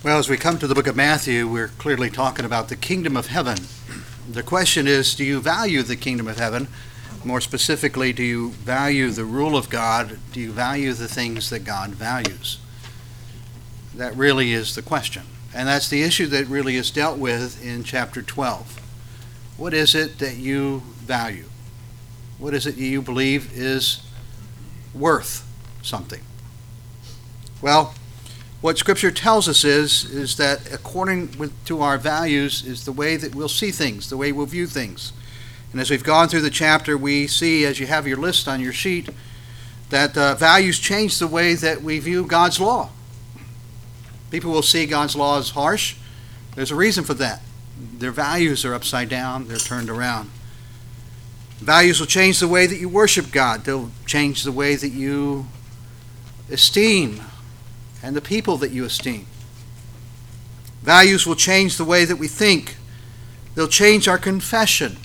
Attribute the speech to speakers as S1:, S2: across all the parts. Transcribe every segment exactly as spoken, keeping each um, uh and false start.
S1: Well, as we come to the book of Matthew, we're clearly talking about the kingdom of heaven. The question is, do you value the kingdom of heaven? More specifically, do you value the rule of God? Do you value the things that God values? That really is the question. And that's the issue that really is dealt with in chapter twelve. What is it that you value? What is it you believe is worth something? Well, what Scripture tells us is, is that according with, to our values is the way that we'll see things, the way we'll view things. And as we've gone through the chapter, we see, as you have your list on your sheet, that uh, values change the way that we view God's law. People will see God's law as harsh. There's a reason for that. Their values are upside down. They're turned around. Values will change the way that you worship God. They'll change the way that you esteem and the people that you esteem. Values will change the way that we think. They'll change our confession.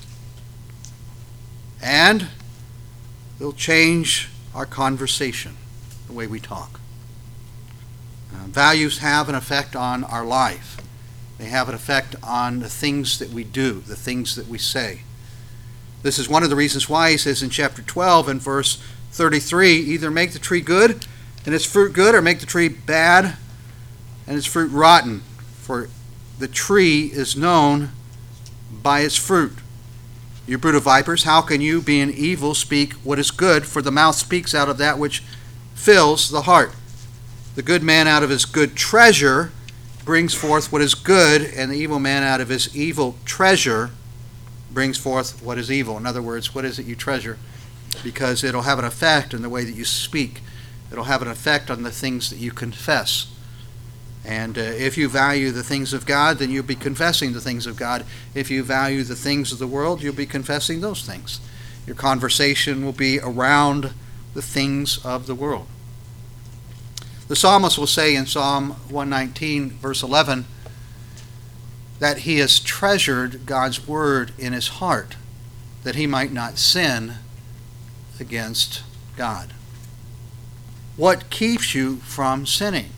S1: And they'll change our conversation, the way we talk. Uh, values have an effect on our life. They have an effect on the things that we do, the things that we say. This is one of the reasons why he says in chapter twelve and verse thirty-three, either make the tree good and its fruit good, or make the tree bad and its fruit rotten. For the tree is known by its fruit. You brood of vipers, how can you, being evil, speak what is good? For the mouth speaks out of that which fills the heart. The good man out of his good treasure brings forth what is good, and the evil man out of his evil treasure brings forth what is evil. In other words, what is it you treasure? Because it'll have an effect in the way that you speak. It'll have an effect on the things that you confess. And uh, if you value the things of God, then you'll be confessing the things of God. If you value the things of the world, you'll be confessing those things. Your conversation will be around the things of the world. The psalmist will say in Psalm one nineteen, verse eleven, that he has treasured God's word in his heart, that he might not sin against God. What keeps you from sinning?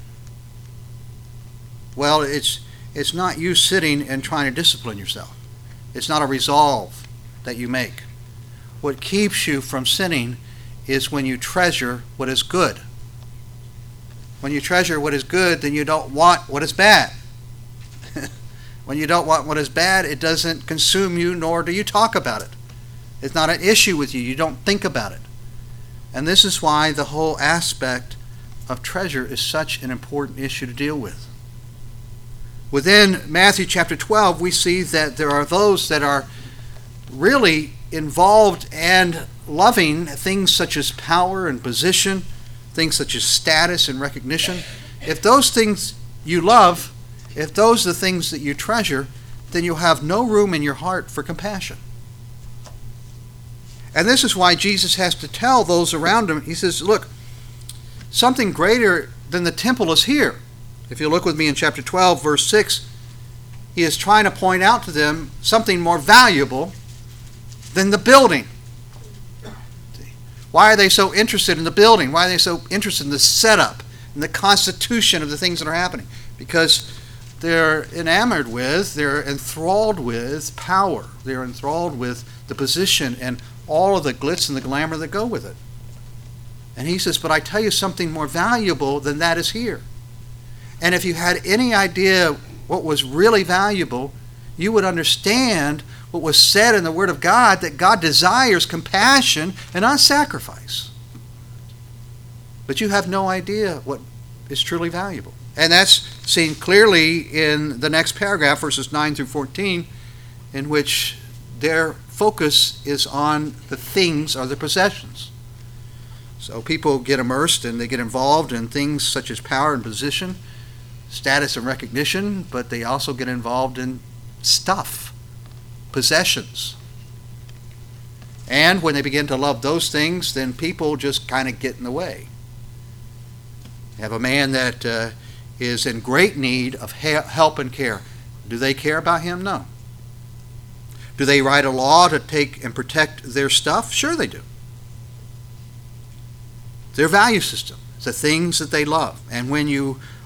S1: Well, it's it's not you sitting and trying to discipline yourself. It's not a resolve that you make. What keeps you from sinning is when you treasure what is good. When you treasure what is good, then you don't want what is bad. When you don't want what is bad, it doesn't consume you, nor do you talk about it. It's not an issue with you. You don't think about it. And this is why the whole aspect of treasure is such an important issue to deal with. Within Matthew chapter twelve, we see that there are those that are really involved and loving things such as power and position, things such as status and recognition. If those things you love, if those are the things that you treasure, then you'll have no room in your heart for compassion. And this is why Jesus has to tell those around him, he says, look, something greater than the temple is here. If you look with me in chapter twelve, verse six, he is trying to point out to them something more valuable than the building. Why are they so interested in the building? Why are they so interested in the setup and the constitution of the things that are happening? Because they're enamored with, they're enthralled with power. They're enthralled with the position and all of the glitz and the glamour that go with it. And he says, but I tell you something more valuable than that is here. And if you had any idea what was really valuable, you would understand what was said in the Word of God, that God desires compassion and not sacrifice. But you have no idea what is truly valuable. And that's seen clearly in the next paragraph, verses nine through fourteen, in which their focus is on the things or the possessions. So people get immersed and they get involved in things such as power and position, status and recognition, but they also get involved in stuff, possessions. And when they begin to love those things, then people just kind of get in the way. You have a man that uh, is in great need of help and care. Do they care about him? No. Do they write a law to take and protect their stuff? Sure they do. Their value system, the things that they love. And when you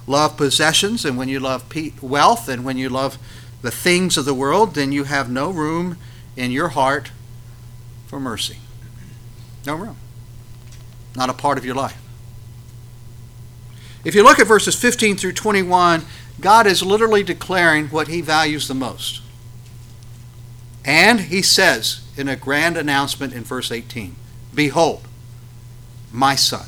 S1: love possessions and when you love pe- wealth and when you love the things of the world, then you have no room in your heart for mercy. No room. Not a part of your life. If you look at verses fifteen through twenty-one, God is literally declaring what he values the most. And he says in a grand announcement in verse eighteen, "Behold, my son.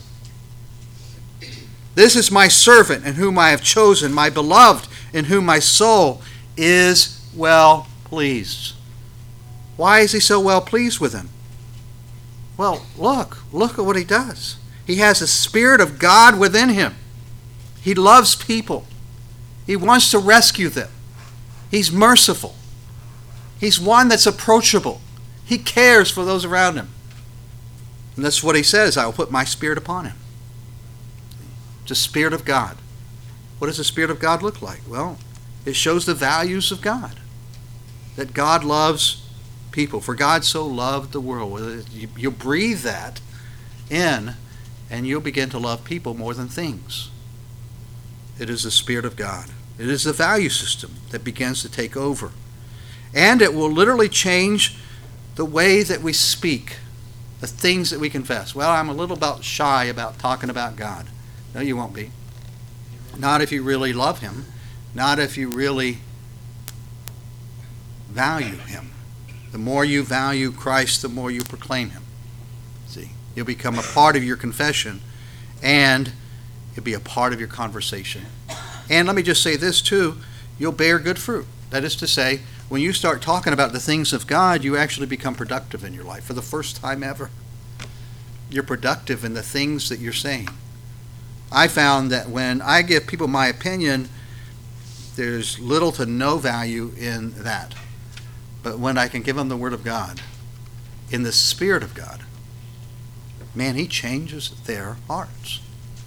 S1: This is my servant in whom I have chosen, my beloved in whom my soul is well pleased." Why is he so well pleased with him? Well, look, look at what he does. He has the Spirit of God within him. He loves people. He wants to rescue them. He's merciful. He's one that's approachable. He cares for those around him. And that's what he says, "I will put my Spirit upon him." The Spirit of God. What does the Spirit of God look like? Well, it shows the values of God. That God loves people. For God so loved the world. You'll breathe that in and you'll begin to love people more than things. It is the Spirit of God. It is the value system that begins to take over. And it will literally change the way that we speak, the things that we confess. Well, I'm a little bit shy about talking about God. No, you won't be. Not if you really love him. Not if you really value him. The more you value Christ, the more you proclaim him. See, he'll become a part of your confession, and he'll be a part of your conversation. And let me just say this too, you'll bear good fruit. That is to say, when you start talking about the things of God, you actually become productive in your life for the first time ever. You're productive in the things that you're saying. I found that when I give people my opinion, there's little to no value in that. But when I can give them the Word of God, in the Spirit of God, man, he changes their hearts.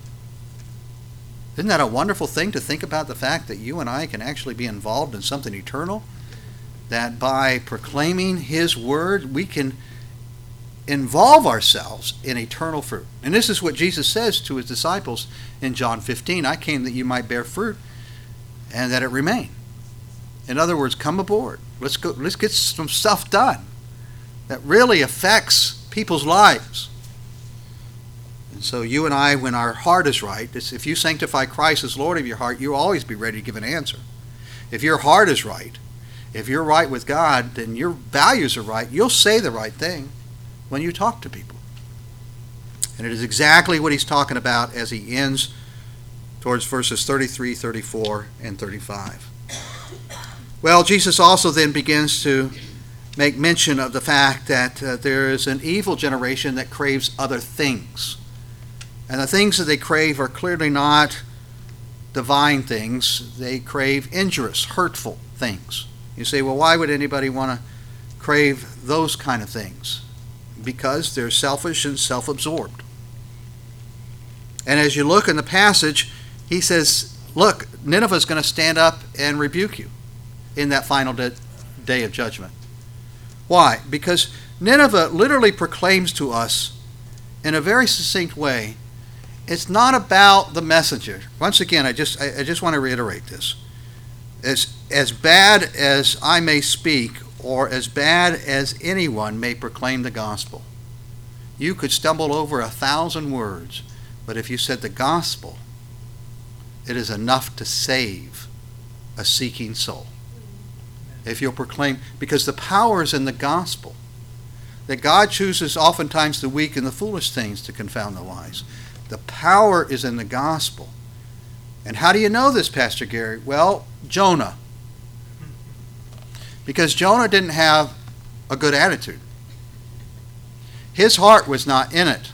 S1: Isn't that a wonderful thing to think about, the fact that you and I can actually be involved in something eternal? That by proclaiming his word, we can involve ourselves in eternal fruit. And this is what Jesus says to his disciples in John fifteen. "I came that you might bear fruit and that it remain." In other words, come aboard. Let's go. Let's get some stuff done that really affects people's lives. And so you and I, when our heart is right, if you sanctify Christ as Lord of your heart, you'll always be ready to give an answer. If your heart is right, if you're right with God, then your values are right. You'll say the right thing when you talk to people. And it is exactly what he's talking about as he ends towards verses thirty-three, thirty-four, and thirty-five. Well, Jesus also then begins to make mention of the fact that uh, there is an evil generation that craves other things. And the things that they crave are clearly not divine things. They crave injurious, hurtful things. You say, well, why would anybody want to crave those kind of things? Because they're selfish and self-absorbed. And as you look in the passage, he says, look, Nineveh is going to stand up and rebuke you in that final de- day of judgment. Why? Because Nineveh literally proclaims to us in a very succinct way, it's not about the messenger. Once again, I just I, I just want to reiterate this. As, as bad as I may speak, or as bad as anyone may proclaim the gospel, you could stumble over a thousand words, but if you said the gospel, it is enough to save a seeking soul. If you'll proclaim, because the power is in the gospel, that God chooses oftentimes the weak and the foolish things to confound the wise. The power is in the gospel. And how do you know this, Pastor Gary? Well, Jonah. Because Jonah didn't have a good attitude. His heart was not in it.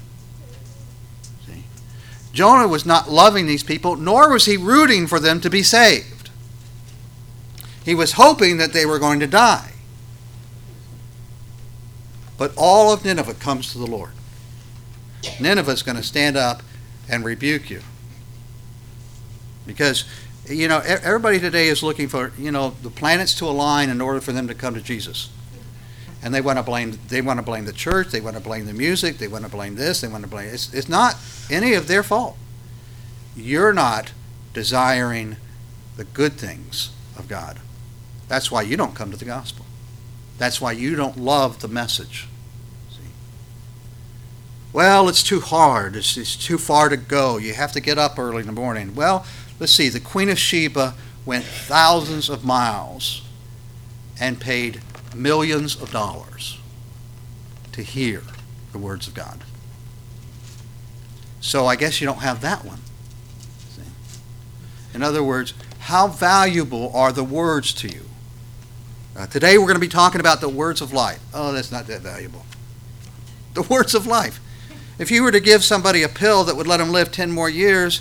S1: See? Jonah was not loving these people, nor was he rooting for them to be saved. He was hoping that they were going to die. But all of Nineveh comes to the Lord. Nineveh is going to stand up and rebuke you. Because, you know, everybody today is looking for, you know, the planets to align in order for them to come to Jesus. And they want to blame they want to blame the church, they want to blame the music, they want to blame this, they want to blame it's it's not any of their fault. You're not desiring the good things of God. That's why you don't come to the gospel. That's why you don't love the message. See? Well, it's too hard. It's, it's too far to go. You have to get up early in the morning. Well, let's see. The Queen of Sheba went thousands of miles and paid millions of dollars to hear the words of God. So I guess you don't have that one. See? In other words, how valuable are the words to you? Uh, today we're going to be talking about the words of life. Oh, that's not that valuable. The words of life. If you were to give somebody a pill that would let them live ten more years,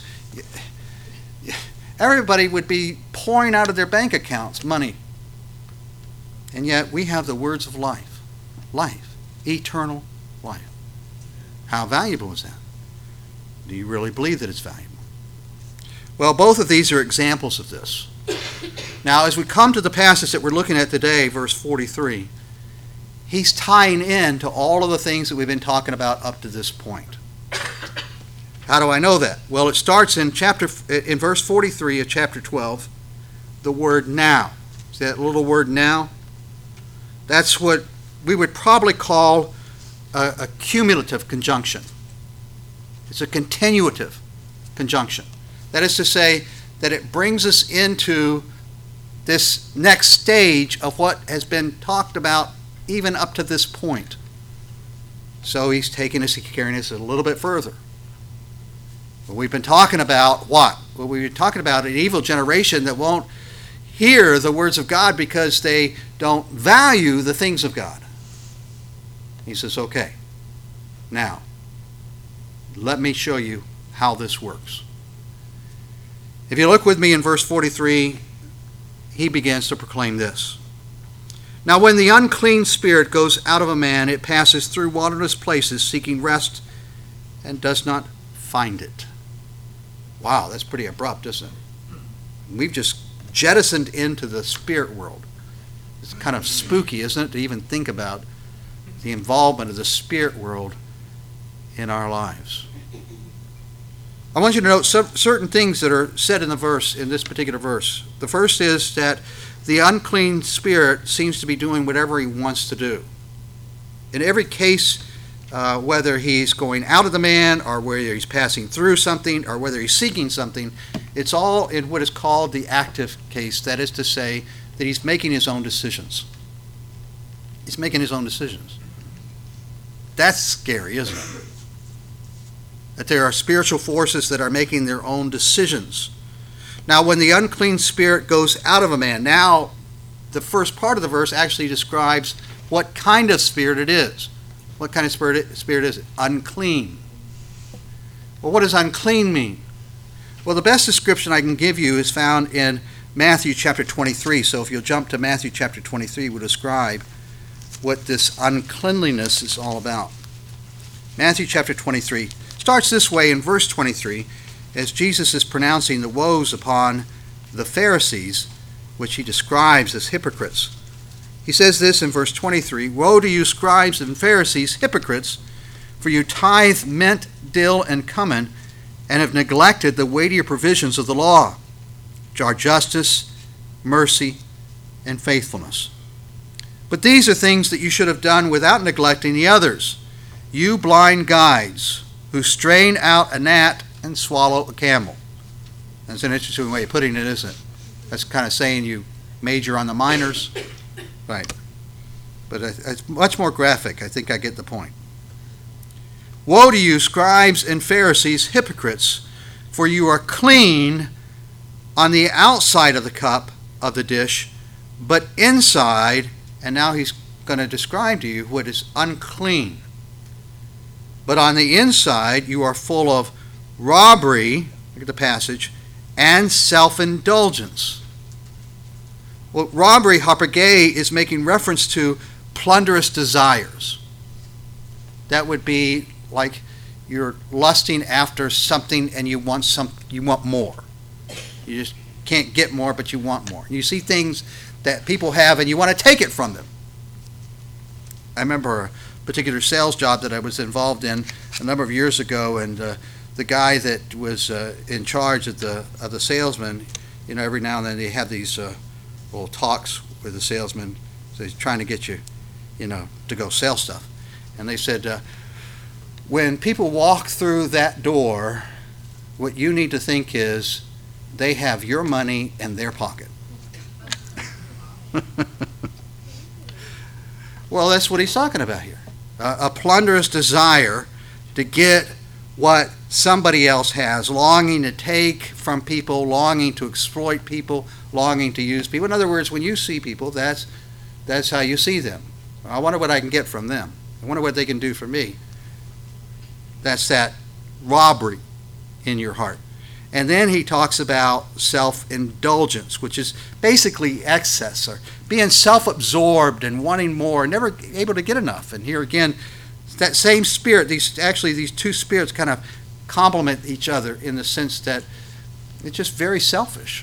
S1: everybody would be pouring out of their bank accounts money. And yet we have the words of life. Life. Eternal life. How valuable is that? Do you really believe that it's valuable? Well, both of these are examples of this. Now, as we come to the passage that we're looking at today, verse forty-three, he's tying in to all of the things that we've been talking about up to this point. How do I know that? Well, it starts in chapter in verse forty-three of chapter twelve, the word now. See that little word now? That's what we would probably call a, a cumulative conjunction. It's a continuative conjunction. That is to say that it brings us into this next stage of what has been talked about even up to this point. So he's taking us, he's carrying us a little bit further. Well, we've been talking about what? Well, we've been talking about an evil generation that won't hear the words of God because they don't value the things of God. He says, okay, now, let me show you how this works. If you look with me in verse forty-three, he begins to proclaim this. Now when the unclean spirit goes out of a man, it passes through waterless places seeking rest and does not find it. Wow, that's pretty abrupt, isn't it? We've just jettisoned into the spirit world. It's kind of spooky, isn't it, to even think about the involvement of the spirit world in our lives. I want you to note some, certain things that are said in the verse, in this particular verse. The first is that the unclean spirit seems to be doing whatever he wants to do. In every case, uh, whether he's going out of the man or whether he's passing through something or whether he's seeking something, it's all in what is called the active case. That is to say that he's making his own decisions. He's making his own decisions. That's scary, isn't it? That there are spiritual forces that are making their own decisions. Now, when the unclean spirit goes out of a man, now the first part of the verse actually describes what kind of spirit it is. What kind of spirit, it, spirit is it? Unclean. Well, what does unclean mean? Well, the best description I can give you is found in Matthew chapter twenty-three. So if you'll jump to Matthew chapter twenty-three, we'll describe what this uncleanliness is all about. Matthew chapter twenty-three starts this way in verse twenty-three, as Jesus is pronouncing the woes upon the Pharisees, which he describes as hypocrites. He says this in verse twenty-three, "Woe to you, scribes and Pharisees, hypocrites, for you tithe mint, dill, and cumin, and have neglected the weightier provisions of the law, which are justice, mercy, and faithfulness. But these are things that you should have done without neglecting the others. You blind guides, who strain out a gnat and swallow a camel." That's an interesting way of putting it, isn't it? That's kind of saying you major on the minors. Right. But it's much more graphic. I think I get the point. "Woe to you, scribes and Pharisees, hypocrites, for you are clean on the outside of the cup of the dish, but inside," and now he's going to describe to you what is unclean. "But on the inside you are full of robbery," look at the passage, "and self-indulgence." Well, robbery, harpagē, is making reference to plunderous desires. That would be like you're lusting after something and you want some, you want more. You just can't get more, but you want more. You see things that people have and you want to take it from them. I remember a particular sales job that I was involved in a number of years ago, and uh, the guy that was uh, in charge of the of the salesman, you know, every now and then they have these uh, little talks with the salesman. So he's trying to get you, you know, to go sell stuff. And they said, uh, when people walk through that door, what you need to think is they have your money in their pocket. Well, that's what he's talking about here. Uh, a plunderous desire to get what somebody else has, longing to take from people, longing to exploit people, longing to use people. In other words, when you see people, that's that's how you see them. I wonder what I can get from them. I wonder what they can do for me. That's that robbery in your heart. And then he talks about self-indulgence, which is basically excess, or being self-absorbed and wanting more, never able to get enough. And here again, that same spirit, these actually these two spirits kind of complement each other in the sense that it's just very selfish.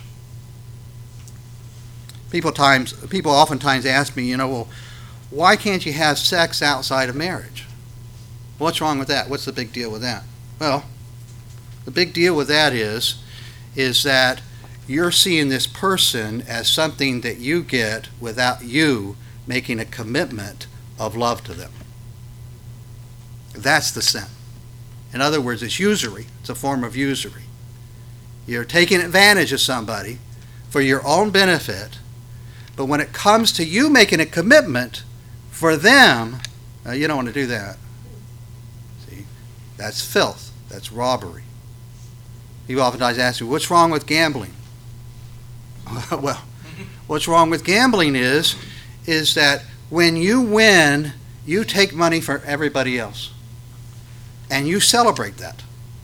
S1: People times people oftentimes ask me, you know, well, why can't you have sex outside of marriage? What's wrong with that? What's the big deal with that? Well, the big deal with that is, is that you're seeing this person as something that you get without you making a commitment of love to them. That's the sin. In other words, it's usury. It's a form of usury. You're taking advantage of somebody for your own benefit, but when it comes to you making a commitment for them, uh, you don't want to do that. See, that's filth. That's robbery. People oftentimes ask me, what's wrong with gambling? Well, what's wrong with gambling is, is that when you win, you take money from everybody else. And you celebrate that.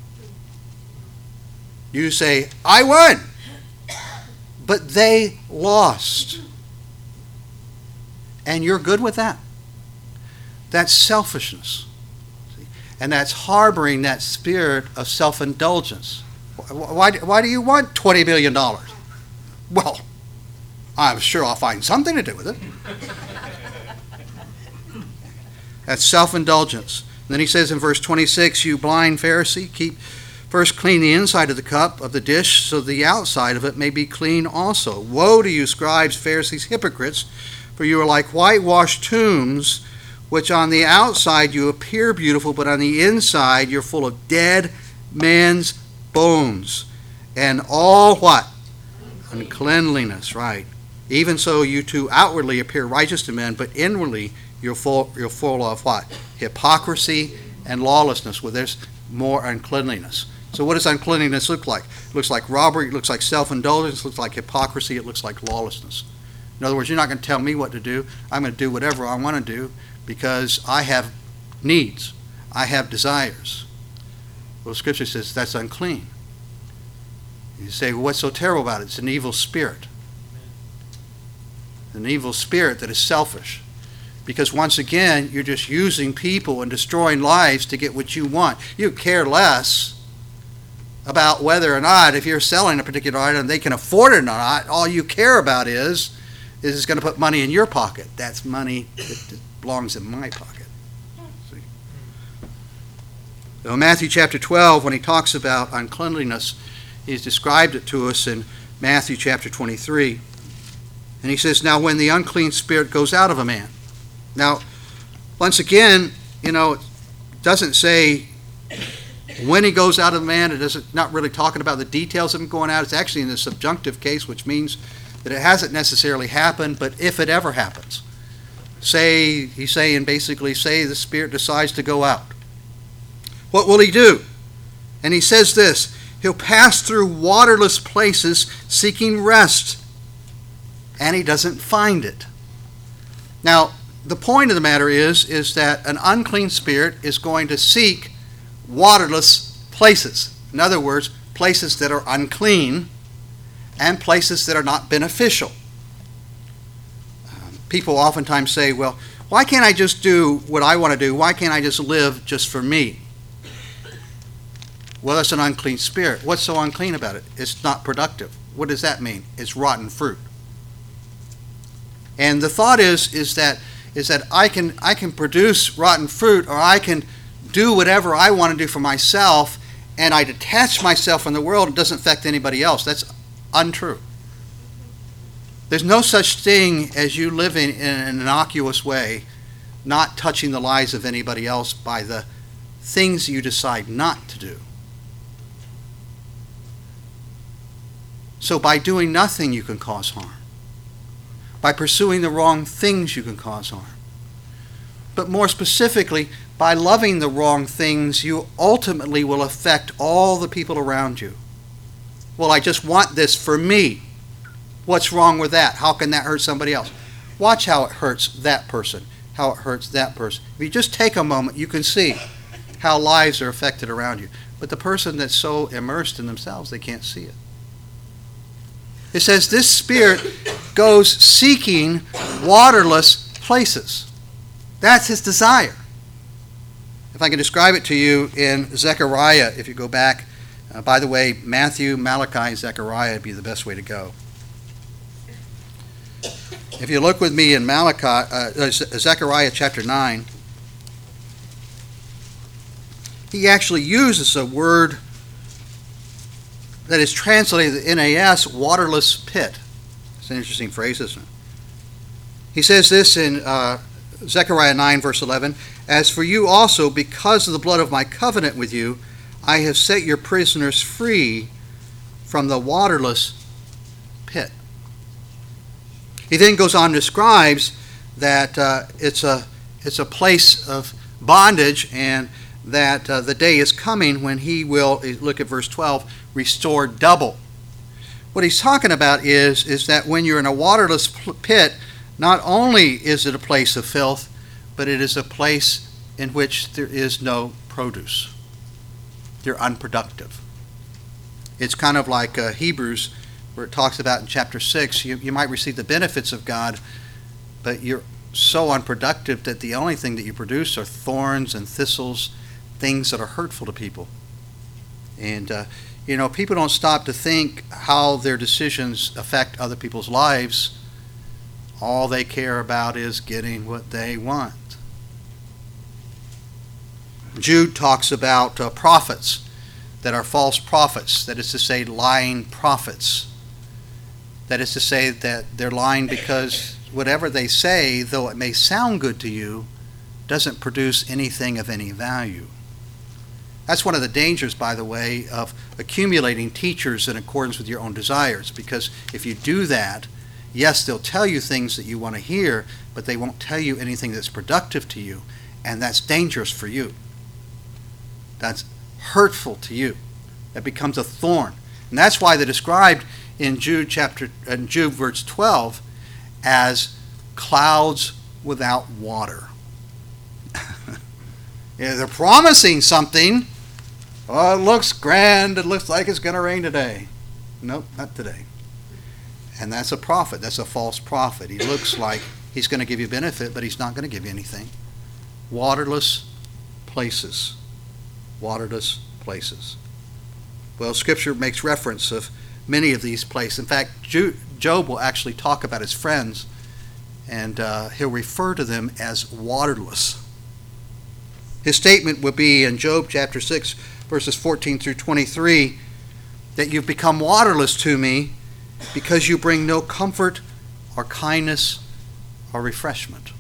S1: You say, I won. But they lost. And you're good with that. That's selfishness. And that's harboring that spirit of self-indulgence. Why, why do you want twenty million dollars? Well, I'm sure I'll find something to do with it. That's self-indulgence. And then he says in verse twenty-six, you blind Pharisee, keep first clean the inside of the cup of the dish, so the outside of it may be clean also. Woe to you, scribes, Pharisees, hypocrites, for you are like whitewashed tombs, which on the outside you appear beautiful, but on the inside you're full of dead men's bones, and all what? Uncleanliness, right. Even so you too outwardly appear righteous to men, but inwardly you're full, you're full of what? Hypocrisy and lawlessness, where there's more uncleanliness. So what does uncleanliness look like? It looks like robbery, it looks like self-indulgence, it looks like hypocrisy, it looks like lawlessness. In other words, you're not going to tell me what to do. I'm going to do whatever I want to do because I have needs. I have desires. Well, Scripture says that's unclean. You say, well, what's so terrible about it? It's an evil spirit. An evil spirit that is selfish. Because once again, you're just using people and destroying lives to get what you want. You care less about whether or not, if you're selling a particular item, they can afford it or not. All you care about is, is it's going to put money in your pocket. That's money that belongs in my pocket. See? So in Matthew chapter twelve, when he talks about uncleanliness, he's described it to us in Matthew chapter twenty-three. And he says, now when the unclean spirit goes out of a man. Now, once again, you know, it doesn't say when he goes out of a man. It doesn't, not really talking about the details of him going out. It's actually in the subjunctive case, which means that it hasn't necessarily happened, but if it ever happens. Say, he's saying basically, say the spirit decides to go out. What will he do? And he says this, he'll pass through waterless places seeking rest, and he doesn't find it. Now, the point of the matter is, is that an unclean spirit is going to seek waterless places. In other words, places that are unclean and places that are not beneficial. Um, people oftentimes say, well, why can't I just do what I want to do? Why can't I just live just for me? Well, that's an unclean spirit. What's so unclean about it? It's not productive. What does that mean? It's rotten fruit. And the thought is, is that is that I can I can produce rotten fruit, or I can do whatever I want to do for myself, and I detach myself from the world, it doesn't affect anybody else. That's untrue. There's no such thing as you living in an innocuous way, not touching the lives of anybody else by the things you decide not to do. So by doing nothing, you can cause harm. By pursuing the wrong things, you can cause harm. But more specifically, by loving the wrong things, you ultimately will affect all the people around you. Well, I just want this for me. What's wrong with that? How can that hurt somebody else? Watch how it hurts that person, how it hurts that person. If you just take a moment, you can see how lives are affected around you. But the person that's so immersed in themselves, they can't see it. It says this spirit goes seeking waterless places. That's his desire. If I can describe it to you in Zechariah, if you go back, uh, by the way, Matthew, Malachi, Zechariah would be the best way to go. If you look with me in Malachi, uh, Zechariah chapter nine, he actually uses a word that is translated in the N A S, waterless pit. It's an interesting phrase, isn't it? He says this in uh, Zechariah nine, verse eleven, "As for you also, because of the blood of my covenant with you, I have set your prisoners free from the waterless pit." He then goes on and describes that uh, it's a it's a place of bondage, and that uh, the day is coming when he will, look at verse twelve, restore double. What he's talking about is, is that when you're in a waterless pit, not only is it a place of filth, but it is a place in which there is no produce. You're unproductive. It's kind of like uh, Hebrews, where it talks about in chapter six, you, you might receive the benefits of God, but you're so unproductive that the only thing that you produce are thorns and thistles, things that are hurtful to people. And, uh, you know, people don't stop to think how their decisions affect other people's lives. All they care about is getting what they want. Jude talks about uh, prophets that are false prophets, that is to say, lying prophets. That is to say that they're lying because whatever they say, though it may sound good to you, doesn't produce anything of any value. That's one of the dangers, by the way, of accumulating teachers in accordance with your own desires. Because if you do that, yes, they'll tell you things that you want to hear, but they won't tell you anything that's productive to you. And that's dangerous for you. That's hurtful to you. That becomes a thorn. And that's why they're described in Jude chapter in Jude verse twelve as clouds without water. Yeah, they're promising something. Oh, it looks grand. It looks like it's going to rain today. Nope, not today. And that's a prophet. That's a false prophet. He looks like he's going to give you benefit, but he's not going to give you anything. Waterless places. Waterless places. Well, Scripture makes reference of many of these places. In fact, Job will actually talk about his friends, and uh, he'll refer to them as waterless. His statement would be in Job chapter six, verses fourteen through twenty-three, that you've become waterless to me because you bring no comfort or kindness or refreshment.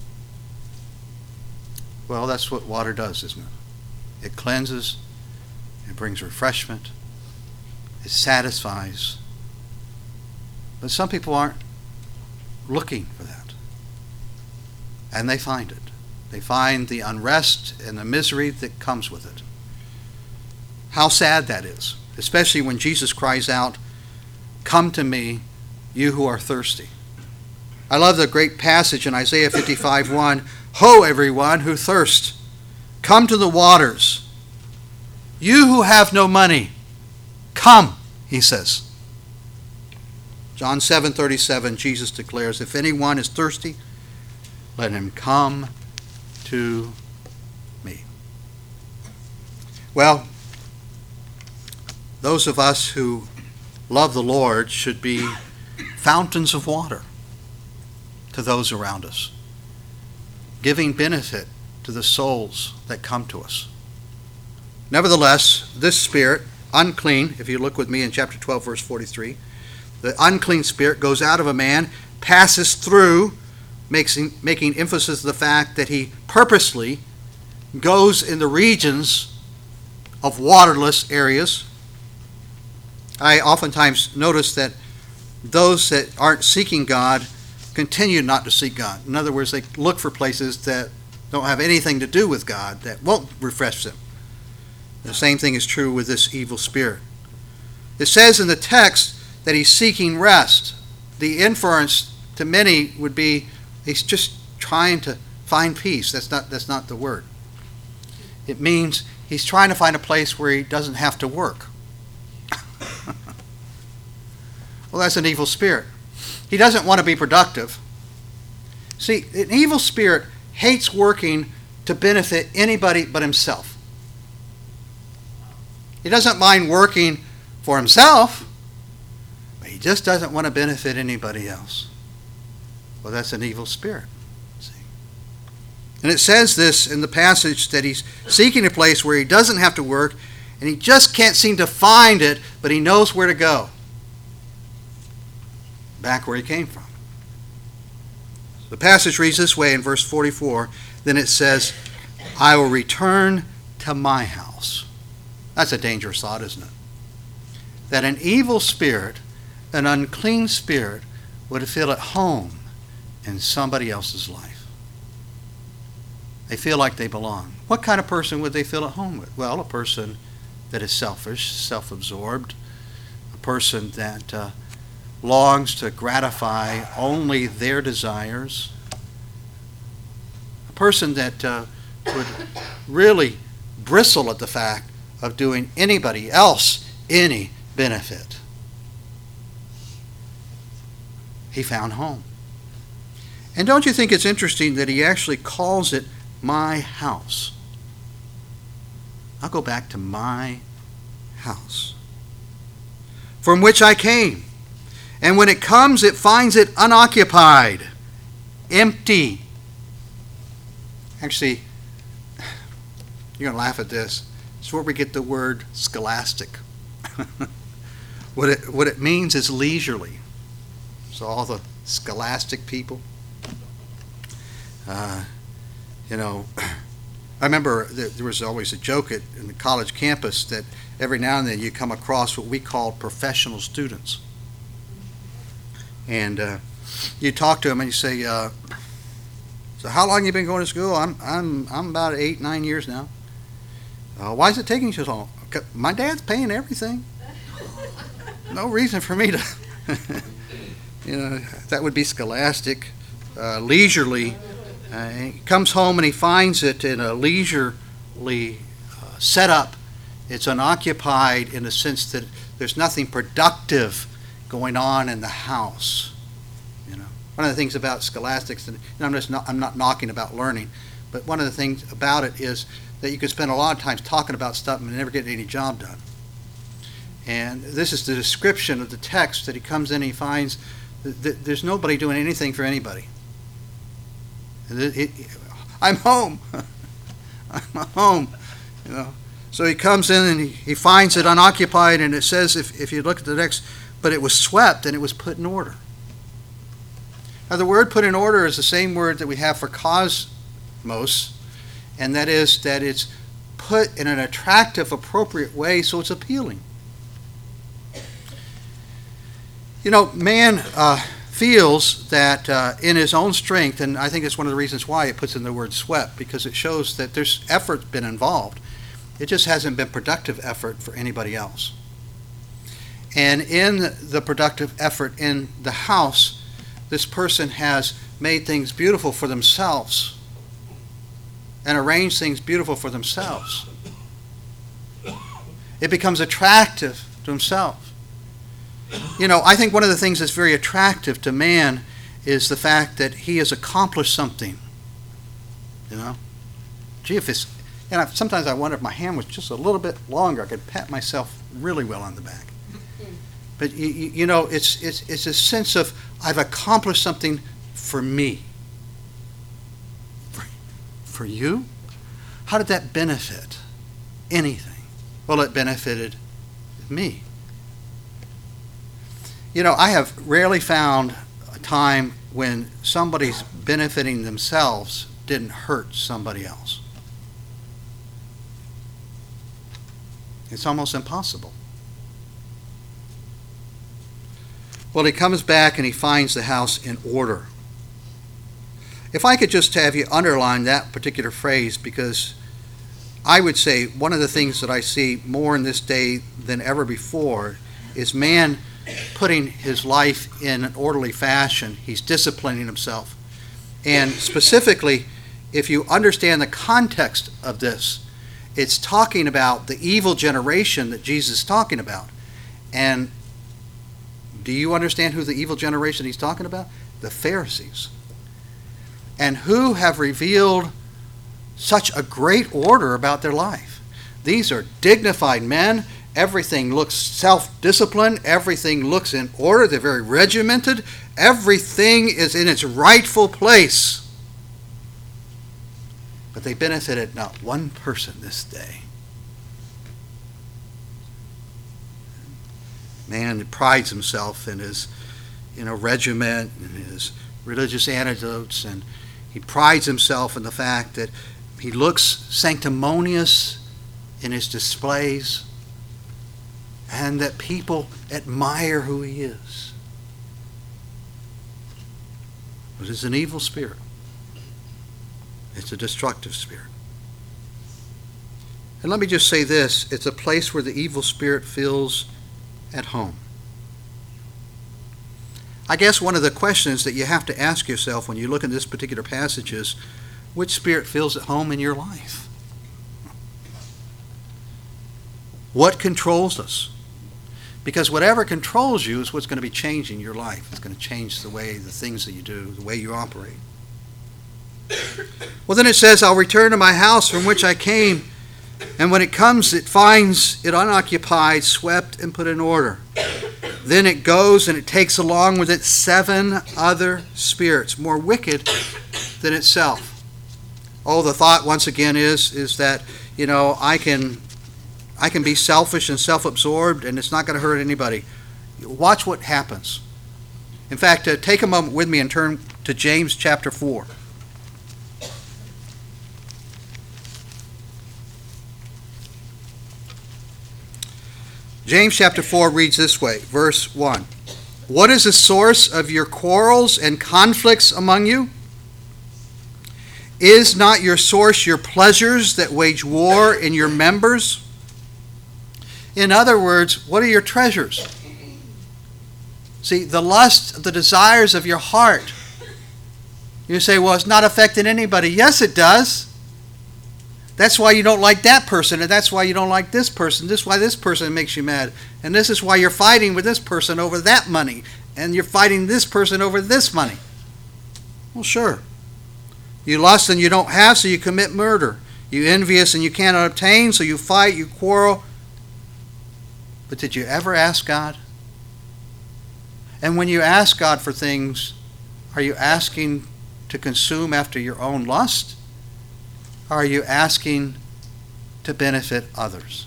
S1: Well, that's what water does, isn't it? It cleanses, it brings refreshment, it satisfies. But some people aren't looking for that. And they find it. They find the unrest and the misery that comes with it. How sad that is, especially when Jesus cries out, "Come to me, you who are thirsty." I love the great passage in Isaiah fifty-five one, "Ho, everyone who thirsts, come to the waters. You who have no money, come," he says. John seven thirty-seven, Jesus declares, "If anyone is thirsty, let him come to me." Well, those of us who love the Lord should be fountains of water to those around us, giving benefit to the souls that come to us. Nevertheless, this spirit, unclean, if you look with me in chapter twelve, verse forty-three, the unclean spirit goes out of a man, passes through, making, making emphasis of the fact that he purposely goes in the regions of waterless areas. I oftentimes notice that those that aren't seeking God continue not to seek God. In other words, they look for places that don't have anything to do with God, that won't refresh them. The same thing is true with this evil spirit. It says in the text that he's seeking rest. The inference to many would be he's just trying to find peace. That's not, that's not the word. It means he's trying to find a place where he doesn't have to work. Well, that's an evil spirit. He doesn't want to be productive. See, an evil spirit hates working to benefit anybody but himself. He doesn't mind working for himself, but he just doesn't want to benefit anybody else. Well, that's an evil spirit. See? And it says this in the passage that he's seeking a place where he doesn't have to work, and he just can't seem to find it, but he knows where to go. Back where he came from. The passage reads this way in verse forty-four. Then it says, I will return to my house. That's a dangerous thought, isn't it? That an evil spirit, an unclean spirit, would feel at home in somebody else's life. They feel like they belong. What kind of person would they feel at home with? Well, a person that is selfish, self-absorbed, a person that uh, longs to gratify only their desires, a person that uh, would really bristle at the fact of doing anybody else any benefit. He found home. And don't you think it's interesting that he actually calls it my house? I'll go back to my house, from which I came. And when it comes, it finds it unoccupied, empty. Actually, you're going to laugh at this. It's where we get the word scholastic. what it what it means is leisurely. So all the scholastic people, uh, you know, I remember there was always a joke at, in the college campus that every now and then you come across what we called professional students. And uh, you talk to them and you say, uh, so how long have you been going to school? I'm I'm I'm about eight, nine years now. Uh, why is it taking you so long? My dad's paying everything. No reason for me to, you know, that would be scholastic, uh, leisurely. Uh, he comes home and he finds it in a leisurely uh, setup. It's unoccupied in the sense that there's nothing productive going on in the house. You know, one of the things about scholastics, and I'm just not, I'm not knocking about learning, but one of the things about it is that you can spend a lot of times talking about stuff and never get any job done. And this is the description of the text that he comes in and he finds that there's nobody doing anything for anybody. It, it, I'm home. I'm home. You know. So he comes in and he, he finds it unoccupied, and it says, if, if you look at the next, but it was swept and it was put in order. Now the word put in order is the same word that we have for cosmos, and that is that it's put in an attractive, appropriate way so it's appealing. You know, man uh, feels that uh, in his own strength, and I think it's one of the reasons why it puts in the word swept, because it shows that there's effort been involved. It just hasn't been productive effort for anybody else. And in the productive effort in the house, this person has made things beautiful for themselves and arranged things beautiful for themselves. It becomes attractive to himself. You know, I think one of the things that's very attractive to man is the fact that he has accomplished something. You know? Gee, if it's, and I, sometimes I wonder if my hand was just a little bit longer, I could pat myself really well on the back. But you, you know, it's it's it's a sense of I've accomplished something for me. For, for you? How did that benefit anything? Well, it benefited me. You know, I have rarely found a time when somebody's benefiting themselves didn't hurt somebody else. It's almost impossible. Well, he comes back and he finds the house in order. If I could just have you underline that particular phrase, because I would say one of the things that I see more in this day than ever before is man putting his life in an orderly fashion. He's disciplining himself. And specifically, if you understand the context of this, it's talking about the evil generation that Jesus is talking about. And do you understand who the evil generation he's talking about? The Pharisees. And who have revealed such a great order about their life. These are dignified men. Everything looks self-disciplined. Everything looks in order. They're very regimented. Everything is in its rightful place. But they benefited not one person this day. Man prides himself in his, you know, regiment and his religious anecdotes, and he prides himself in the fact that he looks sanctimonious in his displays, and that people admire who he is. But it's an evil spirit. It's a destructive spirit. And let me just say this, it's a place where the evil spirit feels at home. I guess one of the questions that you have to ask yourself when you look at this particular passage is, which spirit feels at home in your life? What controls us? Because whatever controls you is what's going to be changing your life. It's going to change the way, the things that you do, the way you operate. Well, then it says, I'll return to my house from which I came. And when it comes, it finds it unoccupied, swept, and put in order. Then it goes and it takes along with it seven other spirits, more wicked than itself. Oh, the thought once again is, is that, you know, I can, I can be selfish and self-absorbed and it's not going to hurt anybody. Watch what happens. In fact, uh, take a moment with me and turn to James chapter four. James chapter four reads this way, verse one. What is the source of your quarrels and conflicts among you? Is not your source your pleasures that wage war in your members? In other words, what are your treasures? See, the lust, the desires of your heart. You say, well, it's not affecting anybody. Yes, it does. That's why you don't like that person, and that's why you don't like this person. This is why this person makes you mad. And this is why you're fighting with this person over that money, and you're fighting this person over this money. Well, sure. You lust and you don't have, so you commit murder. You envious and you cannot obtain, so you fight, you quarrel. But did you ever ask God? And when you ask God for things, are you asking to consume after your own lust? Or are you asking to benefit others?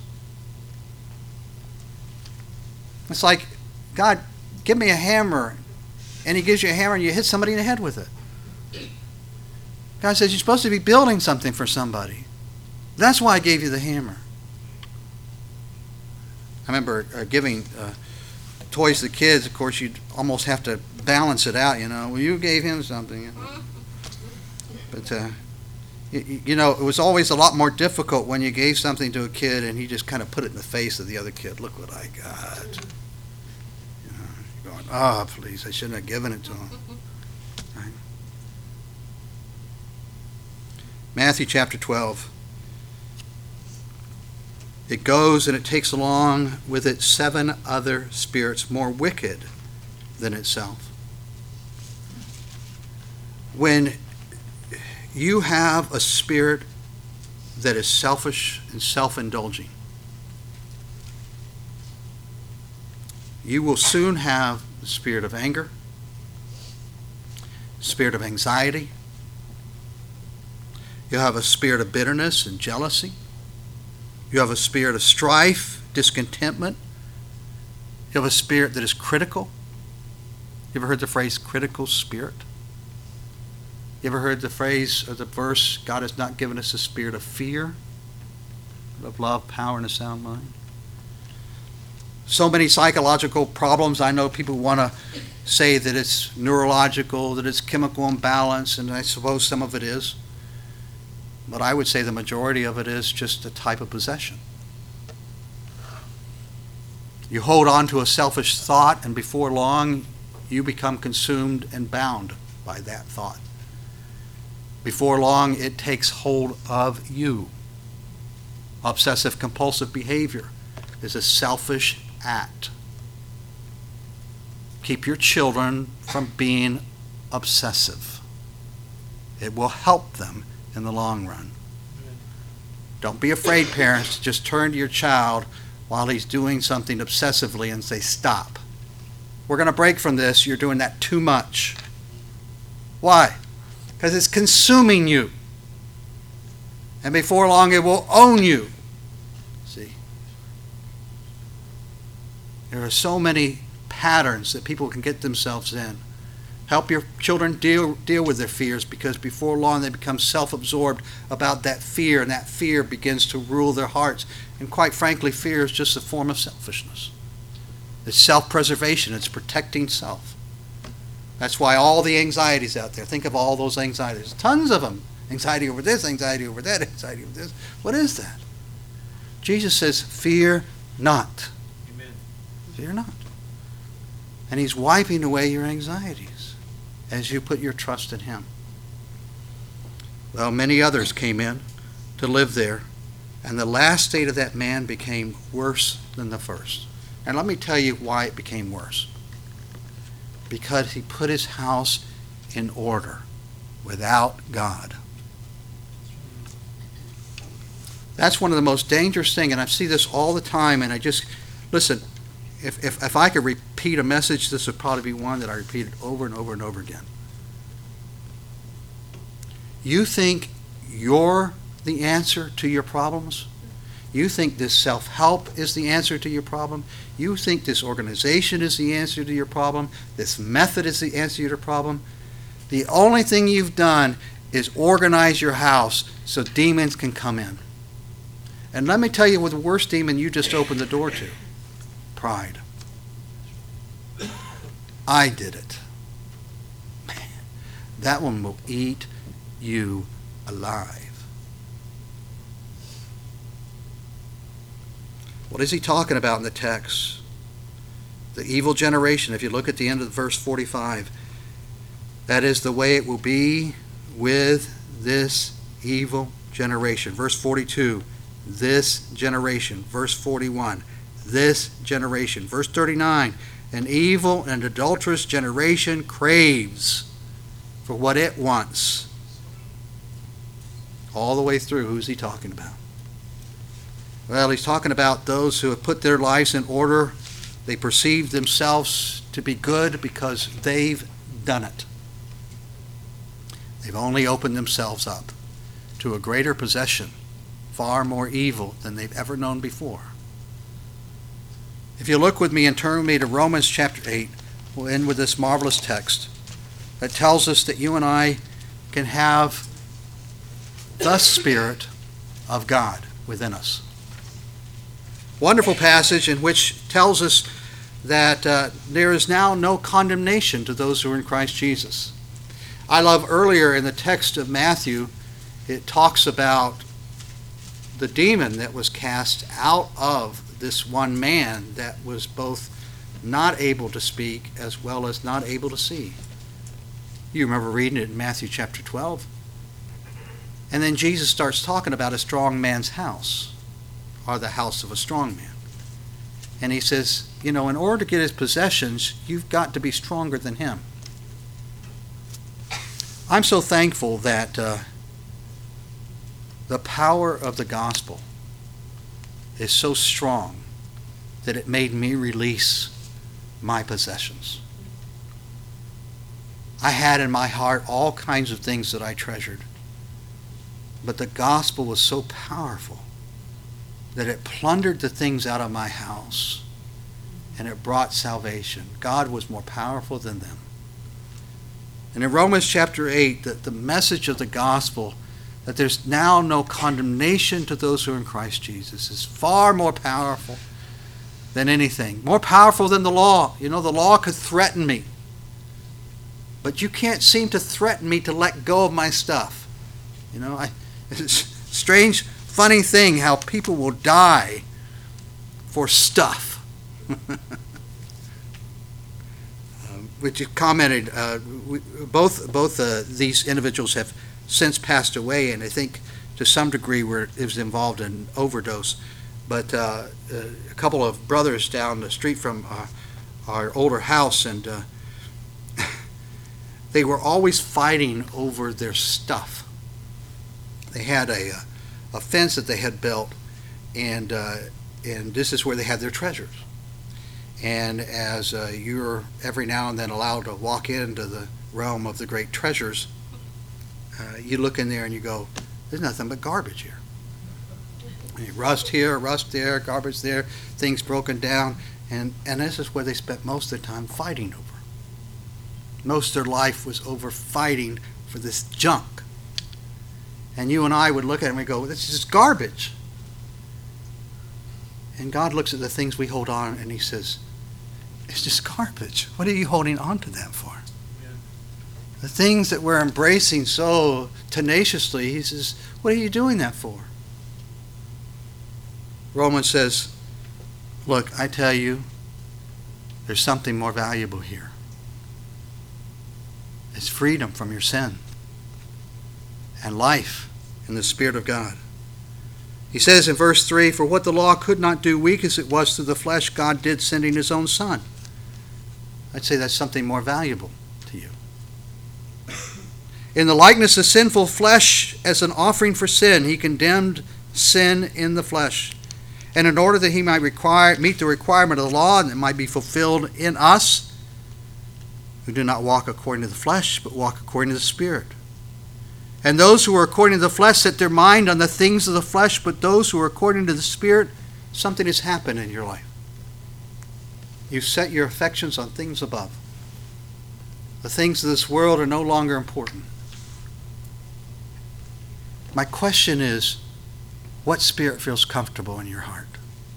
S1: It's like, God, give me a hammer. And he gives you a hammer and you hit somebody in the head with it. God says you're supposed to be building something for somebody. That's why I gave you the hammer. I remember uh, giving uh, toys to kids. Of course, you'd almost have to balance it out, you know. Well, you gave him something. You know. But, uh, you, you know, it was always a lot more difficult when you gave something to a kid and he just kind of put it in the face of the other kid. Look what I got. You know, you're going, oh, please, I shouldn't have given it to him. Right? Matthew chapter twelve. It goes and it takes along with it seven other spirits more wicked than itself. When you have a spirit that is selfish and self-indulging, you will soon have the spirit of anger, spirit of anxiety. You'll have a spirit of bitterness and jealousy. You have a spirit of strife, discontentment. You have a spirit that is critical. You ever heard the phrase critical spirit? You ever heard the phrase or the verse, God has not given us a spirit of fear, but of love, power, and a sound mind? So many psychological problems. I know people want to say that it's neurological, that it's chemical imbalance, and I suppose some of it is. But I would say the majority of it is just a type of possession. You hold on to a selfish thought, and before long, you become consumed and bound by that thought. Before long, it takes hold of you. Obsessive compulsive behavior is a selfish act. Keep your children from being obsessive. It will help them in the long run. Don't be afraid, parents, to just turn to your child while he's doing something obsessively and say, stop. We're going to break from this. You're doing that too much. Why? Because it's consuming you. And before long, it will own you. See? There are so many patterns that people can get themselves in. Help your children deal deal with their fears, because before long they become self-absorbed about that fear, and that fear begins to rule their hearts. And quite frankly, fear is just a form of selfishness. It's self-preservation. It's protecting self. That's why all the anxieties out there, think of all those anxieties. Tons of them. Anxiety over this, anxiety over that, anxiety over this. What is that? Jesus says, fear not.
S2: Amen.
S1: Fear not. And he's wiping away your anxieties as you put your trust in him. Well, many others came in to live there, and the last state of that man became worse than the first. And let me tell you why it became worse. Because he put his house in order without God. That's one of the most dangerous things, and I see this all the time, and I just, listen, if, if, if I could repeat a message, this would probably be one that I repeated over and over and over again. You think you're the answer to your problems? You think this self-help is the answer to your problem? You think this organization is the answer to your problem? This method is the answer to your problem? The only thing you've done is organize your house so demons can come in. And let me tell you what the worst demon you just opened the door to. Pride. I did it. Man, that one will eat you alive. What is he talking about in the text? The evil generation, if you look at the end of verse forty-five, that is the way it will be with this evil generation. Verse forty-two, this generation. Verse forty-one, this generation. Verse thirty-nine, an evil and adulterous generation craves for what it wants. All the way through, who's he talking about? Well, he's talking about those who have put their lives in order. They perceive themselves to be good because they've done it. They've only opened themselves up to a greater possession, far more evil than they've ever known before. If you look with me and turn with me to Romans chapter eight, we'll end with this marvelous text that tells us that you and I can have the Spirit of God within us. Wonderful passage in which tells us that uh, there is now no condemnation to those who are in Christ Jesus. I love earlier in the text of Matthew, it talks about the demon that was cast out of this one man that was both not able to speak as well as not able to see. You remember reading it in Matthew chapter twelve. And then Jesus starts talking about a strong man's house, or the house of a strong man. And he says, you know, in order to get his possessions, you've got to be stronger than him. I'm so thankful that uh, the power of the gospel is so strong that it made me release my possessions. I had in my heart all kinds of things that I treasured. But the gospel was so powerful that it plundered the things out of my house and it brought salvation. God was more powerful than them. And in Romans chapter eight, that the message of the gospel, that there's now no condemnation to those who are in Christ Jesus, is far more powerful than anything. More powerful than the law. You know, the law could threaten me. But you can't seem to threaten me to let go of my stuff. You know, I, it's a strange, funny thing how people will die for stuff. um, which you commented, uh, we, both both uh, these individuals have since passed away, and I think to some degree were it was involved in overdose. But uh, a couple of brothers down the street from uh, our older house, and uh, they were always fighting over their stuff. They had a a fence that they had built, and uh, and this is where they had their treasures. And as uh, you're every now and then allowed to walk into the realm of the great treasures, uh, you look in there and you go, there's nothing but garbage here. And rust here, rust there, garbage there, things broken down. And, and this is where they spent most of their time fighting over. Most of their life was over fighting for this junk. And you and I would look at it and we go, this is garbage. And God looks at the things we hold on and he says, it's just garbage. What are you holding on to that for? Yeah. The things that we're embracing so tenaciously, he says, what are you doing that for? Romans says, look, I tell you, there's something more valuable here. It's freedom from your sin and life in the Spirit of God. He says in verse three, for what the law could not do, weak as it was through the flesh, God did, sending his own Son. I'd say that's something more valuable to you. In the likeness of sinful flesh as an offering for sin, he condemned sin in the flesh. And in order that he might require, meet the requirement of the law, and it might be fulfilled in us, who do not walk according to the flesh, but walk according to the Spirit. And those who are according to the flesh set their mind on the things of the flesh, but those who are according to the Spirit, something has happened in your life. You've set your affections on things above. The things of this world are no longer important. My question is, what spirit feels comfortable in your heart?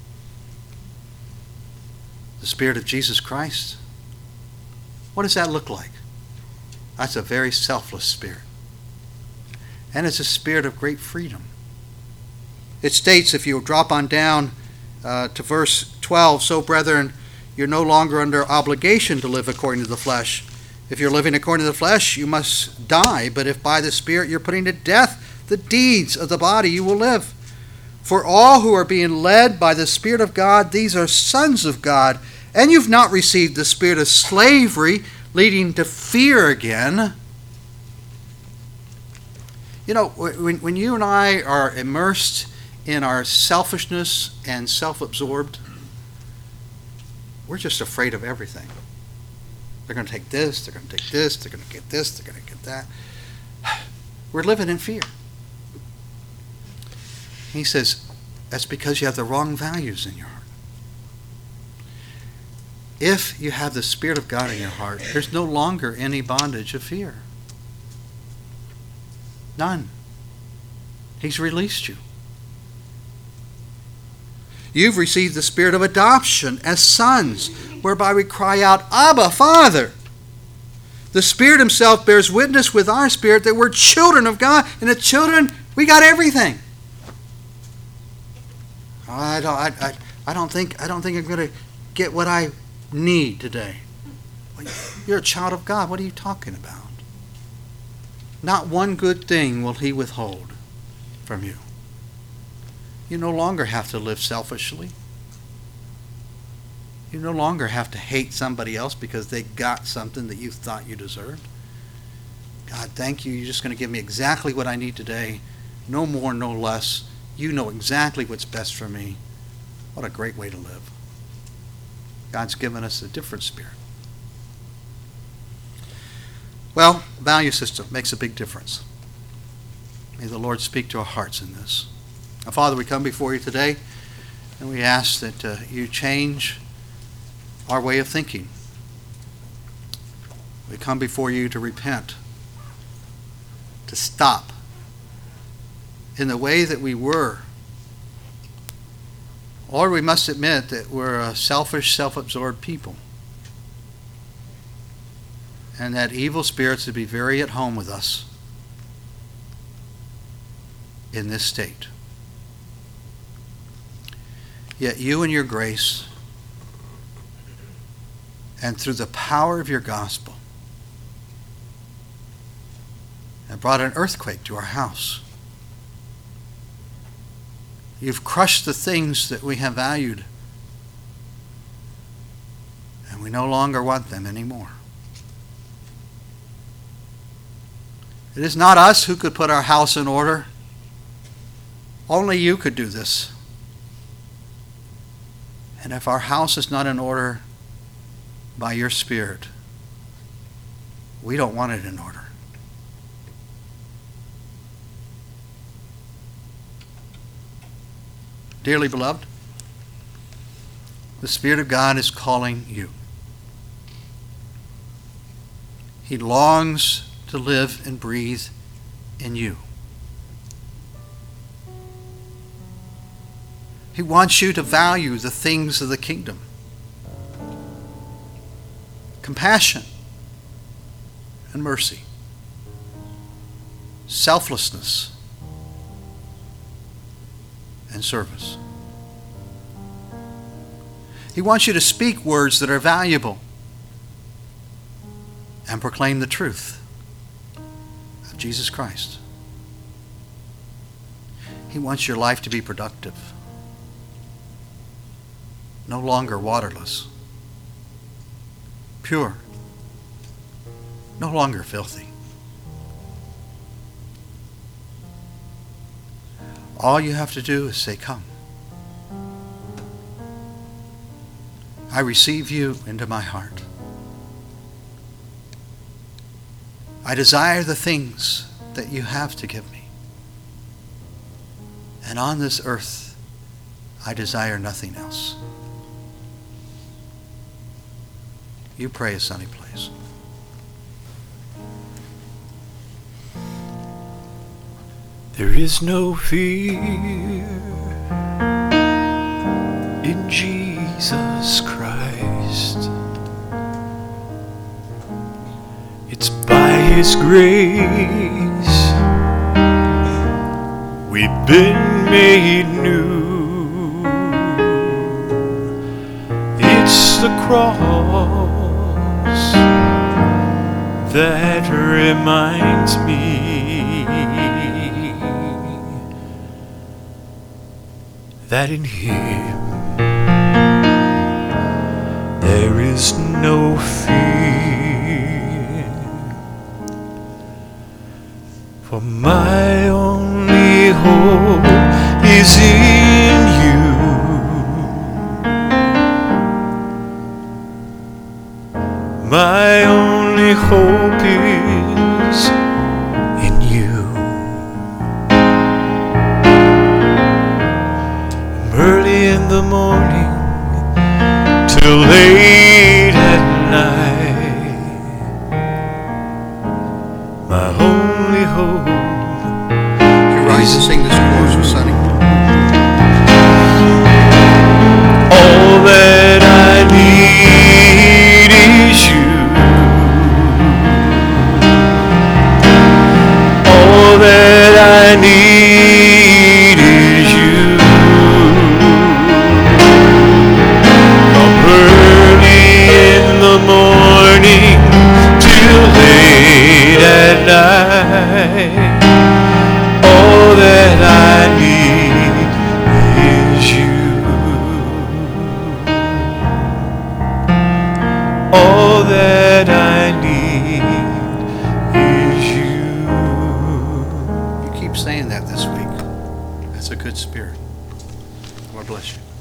S1: The Spirit of Jesus Christ? What does that look like? That's a very selfless spirit. And it's a spirit of great freedom. It states, if you drop on down uh, to verse twelve, so brethren, you're no longer under obligation to live according to the flesh. If you're living according to the flesh, you must die. But if by the Spirit you're putting to death the deeds of the body, you will live. For all who are being led by the Spirit of God, these are sons of God. And you've not received the spirit of slavery, leading to fear again. You know, when, when you and I are immersed in our selfishness and self-absorbed, we're just afraid of everything. They're going to take this, they're going to take this, they're going to get this, they're going to get that. We're living in fear. He says, that's because you have the wrong values in your heart. If you have the Spirit of God in your heart, there's no longer any bondage of fear. None. He's released you. You've received the spirit of adoption as sons, whereby we cry out, Abba, Father. The Spirit himself bears witness with our spirit that we're children of God, and the children, we got everything. I don't, I, I, I don't think, I don't think I'm going to get what I need today. You're a child of God. What are you talking about? Not one good thing will he withhold from you. You no longer have to live selfishly. You no longer have to hate somebody else because they got something that you thought you deserved. God, thank you. You're just going to give me exactly what I need today. No more, no less. You know exactly what's best for me. What a great way to live. God's given us a different spirit. Well, value system makes a big difference. May the Lord speak to our hearts in this. Now, Father, we come before you today. And we ask that uh, you change our way of thinking. We come before you to repent, to stop in the way that we were. Or we must admit that we're a selfish, self-absorbed people, and that evil spirits would be very at home with us in this state. Yet you in your grace and through the power of your gospel have brought an earthquake to our house. You've crushed the things that we have valued, and we no longer want them anymore. It is not us who could put our house in order. Only you could do this. And if our house is not in order by your Spirit, we don't want it in order. Dearly beloved, the Spirit of God is calling you. He longs to live and breathe in you. He wants you to value the things of the kingdom. Compassion and mercy. Selflessness and service. He wants you to speak words that are valuable and proclaim the truth of Jesus Christ. He wants your life to be productive, no longer waterless, pure, no longer filthy. All you have to do is say, "Come. I receive you into my heart. I desire the things that you have to give me. And on this earth, I desire nothing else." You pray, Sonny, please.
S2: There is no fear in Jesus Christ. It's by His grace we've been made new. It's the cross that reminds me that in Him there is no fear. For my only hope is in you. My only hope is in you. Early in the morning till late at night, my only hope.
S1: You rise and sing this chorus with Sonny.
S2: All that I need is you. All that I need is you. From early in the morning till late at night, all that I need is you. All that I need is you.
S1: You keep saying that this week. That's a good spirit. Lord bless you.